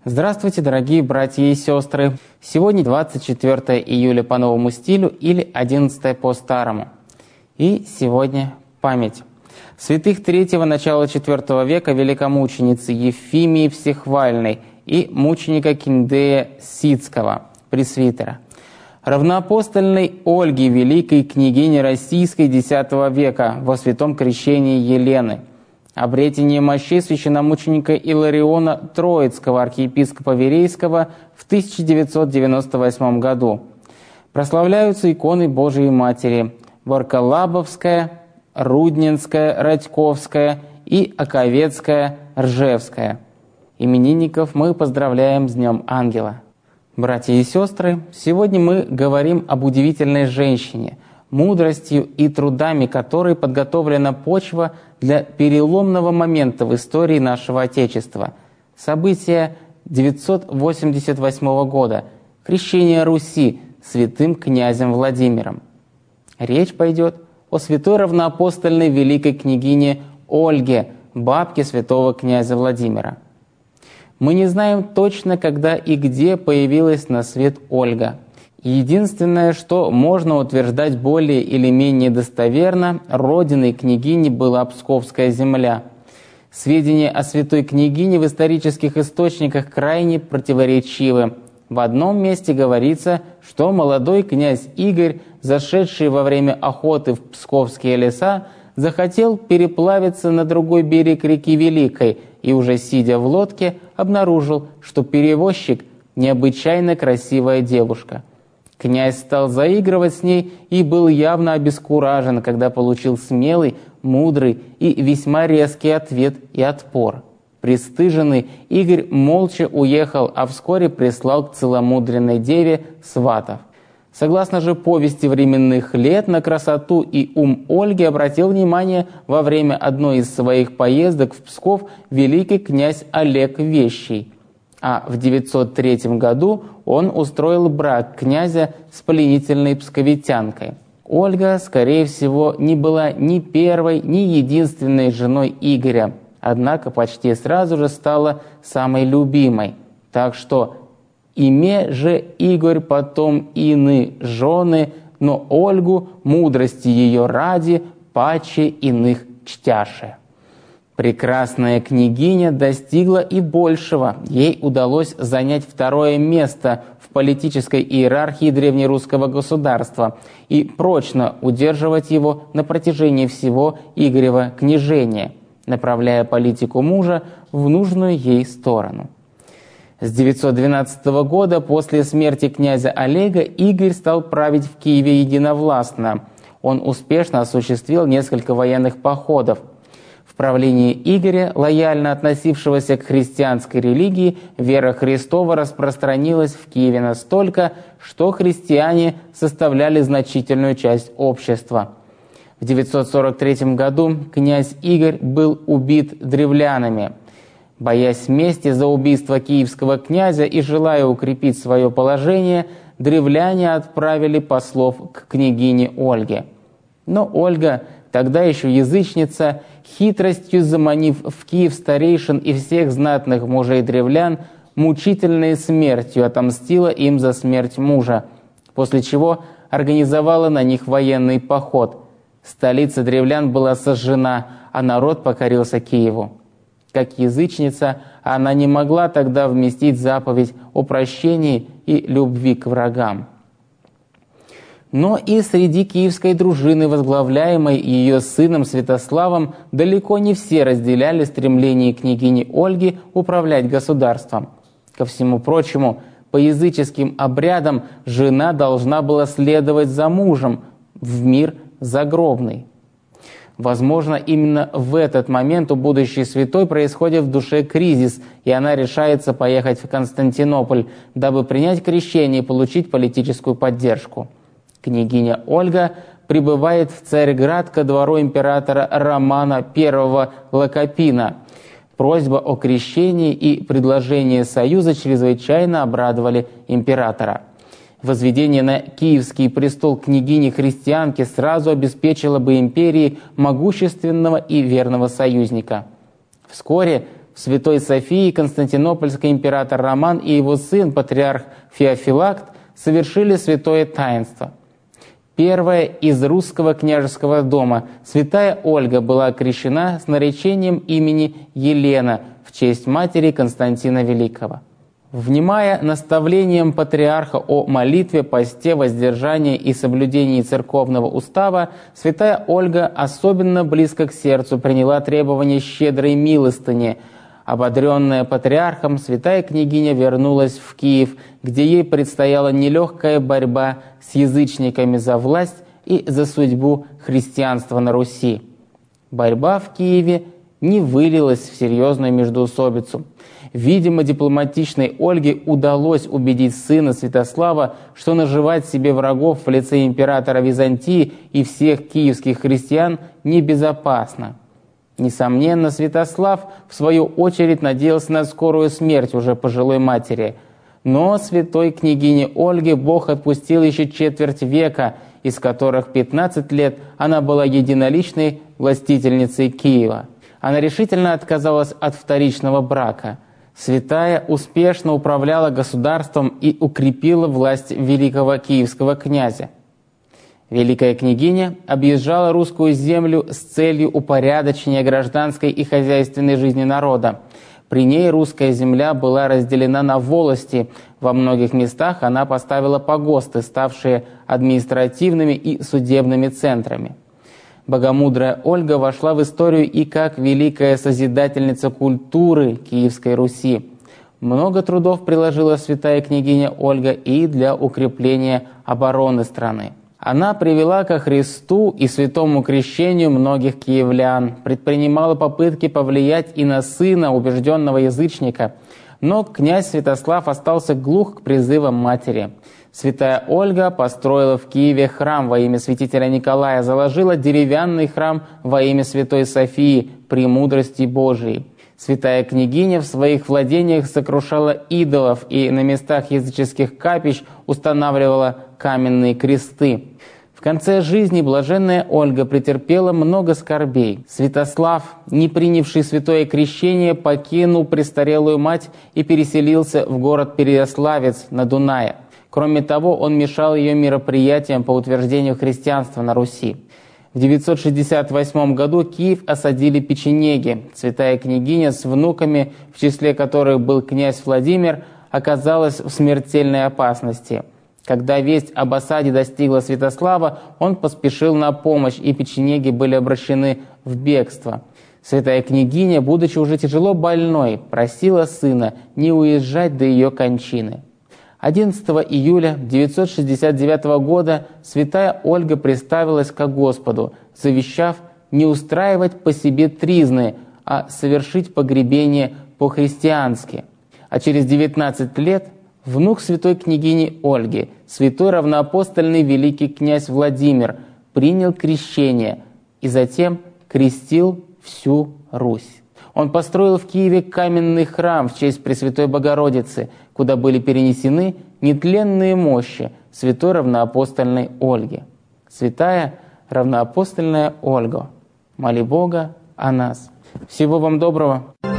Здравствуйте, дорогие братья и сестры! Сегодня 24 июля по новому стилю или 11 по старому. И сегодня память святых III – начала IV века великомученицы Ефимии Всехвальной и мученика Киндея Сицкого, пресвитера, равноапостольной Ольги, великой княгини российской X века во святом крещении Елены, обретение мощей священномученика Илариона Троицкого, архиепископа Верейского в 1998 году. Прославляются иконы Божией Матери Ворколабовская, Рудненская, Радьковская и Оковецкая, Ржевская. Именинников мы поздравляем с Днем Ангела. Братья и сестры, сегодня мы говорим об удивительной женщине, мудростью и трудами которой подготовлена почва для переломного момента в истории нашего Отечества. События 988 года. Крещение Руси святым князем Владимиром. Речь пойдет о святой равноапостольной великой княгине Ольге, бабке святого князя Владимира. Мы не знаем точно, когда и где появилась на свет Ольга. Единственное, что можно утверждать более или менее достоверно, родиной княгини была Псковская земля. Сведения о святой княгине в исторических источниках крайне противоречивы. В одном месте говорится, что молодой князь Игорь, зашедший во время охоты в псковские леса, захотел переплавиться на другой берег реки Великой и, уже сидя в лодке, обнаружил, что перевозчик – необычайно красивая девушка. Князь стал заигрывать с ней и был явно обескуражен, когда получил смелый, мудрый и весьма резкий ответ и отпор. Пристыженный, Игорь молча уехал, а вскоре прислал к целомудренной деве сватов. Согласно же повести временных лет, на красоту и ум Ольги обратил внимание во время одной из своих поездок в Псков великий князь Олег Вещий. А в 903 году он устроил брак князя с пленительной псковитянкой. Ольга, скорее всего, не была ни первой, ни единственной женой Игоря, однако почти сразу же стала самой любимой. Так что «име же Игорь потом ины жены, но Ольгу мудрости ее ради паче иных чтяше». Прекрасная княгиня достигла и большего. Ей удалось занять второе место в политической иерархии древнерусского государства и прочно удерживать его на протяжении всего Игорева княжения, направляя политику мужа в нужную ей сторону. С 912 года, после смерти князя Олега, Игорь стал править в Киеве единовластно. Он успешно осуществил несколько военных походов. В правлении Игоря, лояльно относившегося к христианской религии, вера Христова распространилась в Киеве настолько, что христиане составляли значительную часть общества. В 943 году князь Игорь был убит древлянами. Боясь мести за убийство киевского князя и желая укрепить свое положение, древляне отправили послов к княгине Ольге. Но Ольга, тогда еще язычница, хитростью заманив в Киев старейшин и всех знатных мужей древлян, мучительной смертью отомстила им за смерть мужа, после чего организовала на них военный поход. Столица древлян была сожжена, а народ покорился Киеву. Как язычница, она не могла тогда вместить заповедь о прощении и любви к врагам. Но и среди киевской дружины, возглавляемой ее сыном Святославом, далеко не все разделяли стремление княгини Ольги управлять государством. Ко всему прочему, по языческим обрядам жена должна была следовать за мужем в мир загробный. Возможно, именно в этот момент у будущей святой происходит в душе кризис, и она решается поехать в Константинополь, дабы принять крещение и получить политическую поддержку. Княгиня Ольга прибывает в Царьград ко двору императора Романа I Локопина. Просьба о крещении и предложение союза чрезвычайно обрадовали императора. Возведение на киевский престол княгини-христианки сразу обеспечило бы империи могущественного и верного союзника. Вскоре в Святой Софии константинопольский император Роман и его сын, патриарх Феофилакт, совершили святое таинство. Первая из русского княжеского дома, святая Ольга, была окрещена с наречением имени Елена в честь матери Константина Великого. Внимая наставлениям патриарха о молитве, посте, воздержании и соблюдении церковного устава, святая Ольга особенно близко к сердцу приняла требование щедрой милостыни. Ободренная патриархом, святая княгиня вернулась в Киев, где ей предстояла нелегкая борьба с язычниками за власть и за судьбу христианства на Руси. Борьба в Киеве не вылилась в серьезную междоусобицу. Видимо, дипломатичной Ольге удалось убедить сына Святослава, что наживать себе врагов в лице императора Византии и всех киевских христиан небезопасно. Несомненно, Святослав, в свою очередь, надеялся на скорую смерть уже пожилой матери. Но святой княгине Ольге Бог отпустил еще четверть века, из которых 15 лет она была единоличной властительницей Киева. Она решительно отказалась от вторичного брака. Святая успешно управляла государством и укрепила власть великого киевского князя. Великая княгиня объезжала русскую землю с целью упорядочения гражданской и хозяйственной жизни народа. При ней русская земля была разделена на волости. Во многих местах она поставила погосты, ставшие административными и судебными центрами. Богомудрая Ольга вошла в историю и как великая созидательница культуры Киевской Руси. Много трудов приложила святая княгиня Ольга и для укрепления обороны страны. Она привела ко Христу и святому крещению многих киевлян, предпринимала попытки повлиять и на сына убежденного язычника, но князь Святослав остался глух к призывам матери. Святая Ольга построила в Киеве храм во имя святителя Николая, заложила деревянный храм во имя святой Софии, премудрости Божией. Святая княгиня в своих владениях сокрушала идолов и на местах языческих капищ устанавливала каменные кресты. В конце жизни блаженная Ольга претерпела много скорбей. Святослав, не принявший святое крещение, покинул престарелую мать и переселился в город Переяславец на Дунае. Кроме того, он мешал ее мероприятиям по утверждению христианства на Руси. В 968 году Киев осадили печенеги. Святая княгиня с внуками, в числе которых был князь Владимир, оказалась в смертельной опасности. Когда весть об осаде достигла Святослава, он поспешил на помощь, и печенеги были обращены в бегство. Святая княгиня, будучи уже тяжело больной, просила сына не уезжать до ее кончины. 11 июля 969 года святая Ольга представилась ко Господу, завещав не устраивать по себе тризны, а совершить погребение по-христиански. А через 19 лет внук святой княгини Ольги, святой равноапостольный великий князь Владимир, принял крещение и затем крестил всю Русь. Он построил в Киеве каменный храм в честь Пресвятой Богородицы, куда были перенесены нетленные мощи святой равноапостольной Ольги. Святая равноапостольная Ольга, моли Бога о нас. Всего вам доброго!